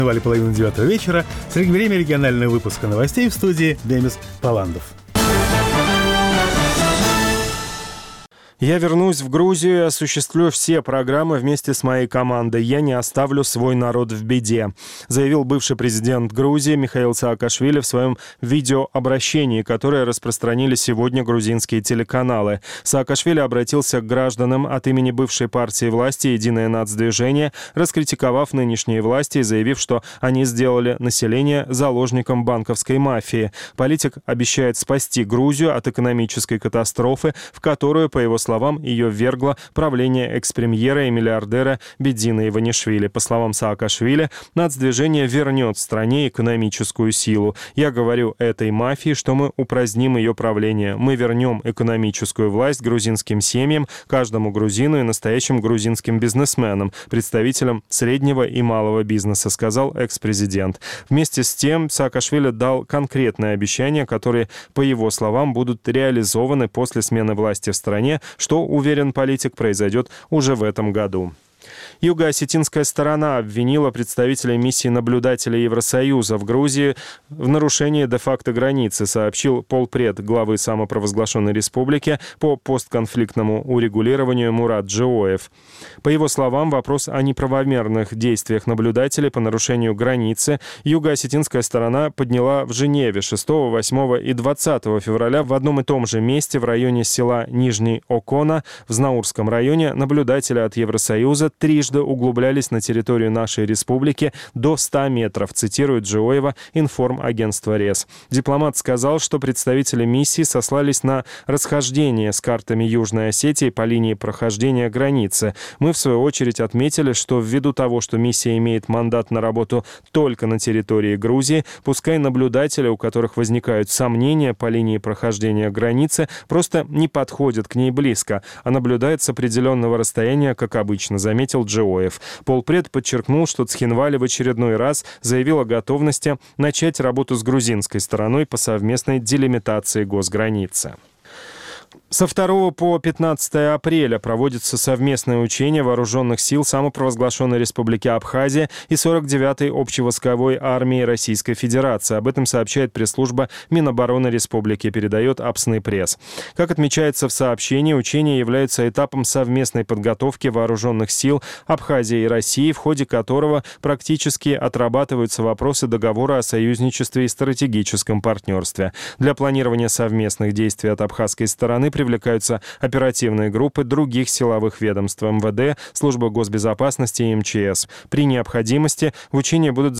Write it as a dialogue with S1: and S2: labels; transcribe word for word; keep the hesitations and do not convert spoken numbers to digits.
S1: Половину девятого вечера. Время регионального выпуска новостей в студии Демис Паландов.
S2: Я вернусь в Грузию и осуществлю все программы вместе с моей командой. Я не оставлю свой народ в беде, заявил бывший президент Грузии Михаил Саакашвили в своем видеообращении, которое распространили сегодня грузинские телеканалы. Саакашвили обратился к гражданам от имени бывшей партии власти «Единое нацдвижение», раскритиковав нынешние власти и заявив, что они сделали население заложником банковской мафии. Политик обещает спасти Грузию от экономической катастрофы, в которую, по его словам, словам, ее ввергло правление экс-премьера и миллиардера Бедзина Иванишвили. По словам Саакашвили, нацдвижение вернет стране экономическую силу. Я говорю этой мафии, что мы упраздним ее правление. Мы вернем экономическую власть грузинским семьям, каждому грузину и настоящим грузинским бизнесменам, представителям среднего и малого бизнеса, сказал экс-президент. Вместе с тем Саакашвили дал конкретные обещания, которые, по его словам, будут реализованы после смены власти в стране, что, уверен политик, произойдет уже в этом году. Юго-осетинская сторона обвинила представителей миссии наблюдателя Евросоюза в Грузии в нарушении де-факто границы, сообщил полпред главы самопровозглашенной республики по постконфликтному урегулированию Мурат Джиоев. По его словам, вопрос о неправомерных действиях наблюдателей по нарушению границы юго-осетинская сторона подняла в Женеве шестого, восьмого и двадцатого февраля в одном и том же месте в районе села Нижний Окона в Знаурском районе. Наблюдатели от Евросоюза трижды углублялись на территорию нашей республики до ста метров, цитирует Джиоева информагентство РЕС. Дипломат сказал, что представители миссии сослались на расхождение с картами Южной Осетии по линии прохождения границы. Мы, в свою очередь, отметили, что ввиду того, что миссия имеет мандат на работу только на территории Грузии, пускай наблюдатели, у которых возникают сомнения по линии прохождения границы, просто не подходят к ней близко, а наблюдают с определенного расстояния, как обычно, заметил Джиоев. Полпред подчеркнул, что Цхинвали в очередной раз заявил о готовности начать работу с грузинской стороной по совместной делимитации госграницы. Со второго по пятнадцатое апреля проводится совместное учение вооруженных сил самопровозглашенной Республики Абхазия и сорок девятой общевойсковой армии Российской Федерации. Об этом сообщает пресс-служба Минобороны Республики, передает Апсный пресс. Как отмечается в сообщении, учения являются этапом совместной подготовки вооруженных сил Абхазии и России, в ходе которого практически отрабатываются вопросы договора о союзничестве и стратегическом партнерстве. Для планирования совместных действий от абхазской стороны привлекаются оперативные группы других силовых ведомств: МВД, Служба госбезопасности и МЧС. При необходимости в учении будут